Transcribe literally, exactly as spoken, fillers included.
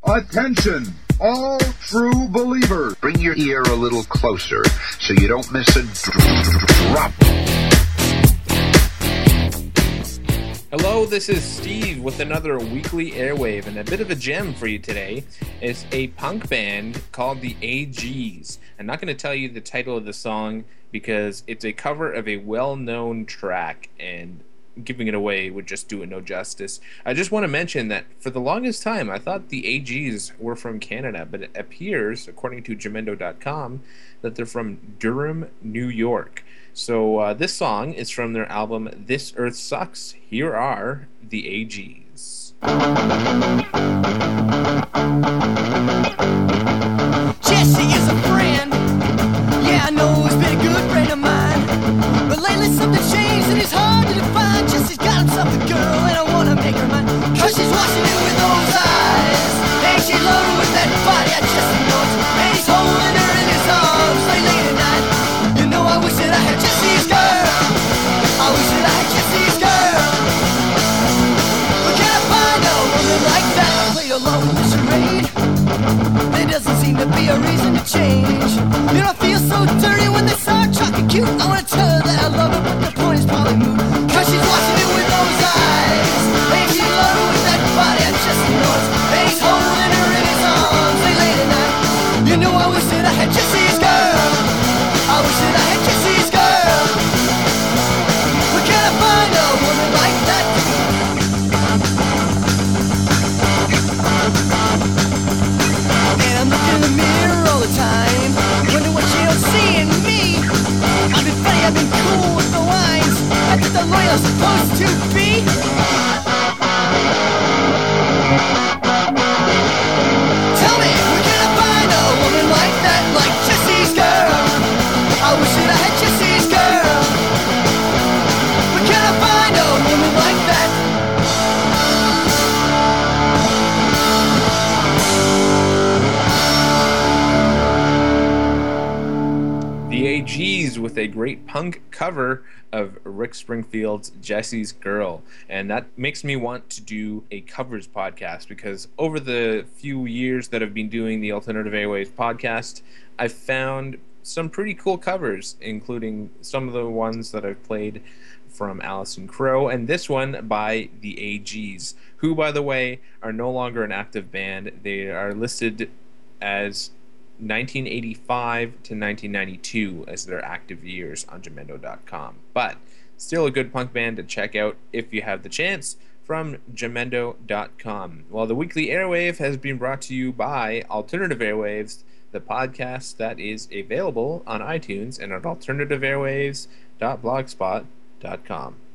Attention, all true believers. Bring your ear a little closer so you don't miss a drop. Hello, this is Steve with another weekly airwave, and a bit of a gem for you today is a punk band called the A Gs. I'm not going to tell you the title of the song because it's a cover of a well-known track, and giving it away would just do it no justice. I just want to mention that for the longest time I thought the A Gs were from Canada, but it appears, according to Jamendo dot com, that they're from Durham, New York. So uh, this song is from their album This Earth Sucks. Here are the A Gs. Jesse is a friend. Yeah, I know he's been a good friend of mine. But lately something changed and it's hard to define. Jesse's got himself a girl and I wanna make her mine. Cause she's watching it with those eyes. And she's loaded with that body I just knows. And he's holding her in his arms late, late at night. You know I wish that I had Jesse's girl. I wish that I had Jesse's girl. But can I find a woman like that to play along with the charade? There doesn't seem to be a reason to change. You know I feel so dirty when they start talking cute. I wanna tell her that I love her, but the point is probably moot. Cause she's watching it with those eyes. And she's loaded with that body I just knows. And he's holding her in his arms late, late at night. You know I wish that I had Jesse's girl. I wish that I had Jesse's girl. But can I find a woman like that? And I'm looking in the mirror all the time, wondering what she don't see in me. I've been funny, I've been cool with the lines. I think the loyal supposed to be. Tell me, where can I find a woman like that, like Jesse's girl? I wish that I had Jesse's girl. But can I find a woman like that? The A Gs with a great punk cover of Rick Springfield's Jesse's Girl. And that makes me want to do a covers podcast, because over the few years that I've been doing the Alternative Airwaves podcast, I've found some pretty cool covers, including some of the ones that I've played from Alison Krauss, and this one by the A Gs, who, by the way, are no longer an active band. They are listed as nineteen eighty-five to nineteen ninety-two as their active years on Jamendo dot com. But still a good punk band to check out if you have the chance, from Jamendo dot com. Well, the Weekly Airwave has been brought to you by Alternative Airwaves, the podcast that is available on iTunes and at alternative airwaves dot blogspot dot com.